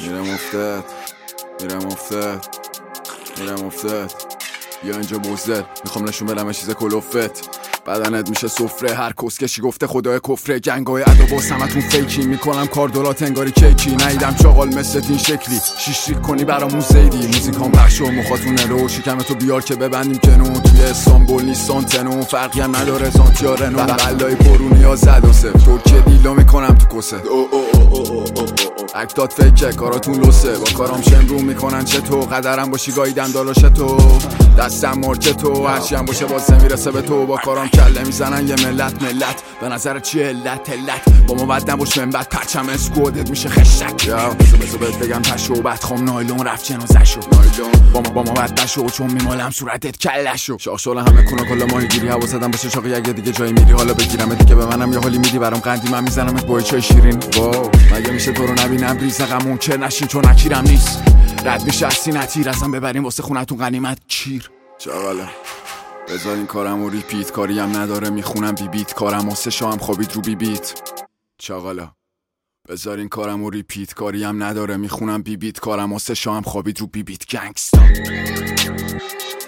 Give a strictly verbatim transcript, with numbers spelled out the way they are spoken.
میرم افتاد میرم افتاد میرم افتاد یا اینجا بزدل میخوام نشون بدم یه چیز کلوفت بدنت میشه سفره هر کسکشی گفته خدای کفره جنگای ادا با سمتون فیکی میکنم کاردولات انگاری کیکی نیدم چاقال مثل این شکلی شیشریک کنی برامون زیدی موزیکام بخش و مخاطونه رو شکمتو بیار که ببندیم کنون توی استانبول نیستان تنون فرقی هم نداره زانتیارنو بلای پرونیا زد و سف ترکیه دیلا میکنم تو کسه اکتات فیکه کاراتون لسه با کارام شمرو میکنن چطور قدرم باشی گاییدم دالاش تو دستم مرچه تو هرچی هم باشه بازه میرسه به تو با کارام کله میزنن یه ملت ملت به نظر چیه علت علت با ما بد نباش منبت پرچم اسکودت میشه خشک یا بسو بسو بهت بگم پشو بدخوام نایلون رفت جنازشو نایلون با ما با ما بد نشو چون میمالم صورتت کلشو شاخ شل همه کونا کلا ماهیگیری حواسدم باشه شاقی اگه دیگه جایی میری حالا بگیرم دیگه به منم یه حالی میدی برام قندی من میزنمت با چای شیرین واو مگه میشه تو رو نبینم ریزقمون چه نشین چون اکیرم نیست رد میشه از سینه ازم ببریم واسه خونتون غنیمت کیر چاقاله بذار این کارم و ریپیت کاریم نداره میخونم بی بیت کارم و سه شام خوابید رو بی بیت چاقالا بذار این کارم و ریپیت کاریم نداره میخونم بی بیت کارم و سه شام خوابید رو بی بیت گنگستا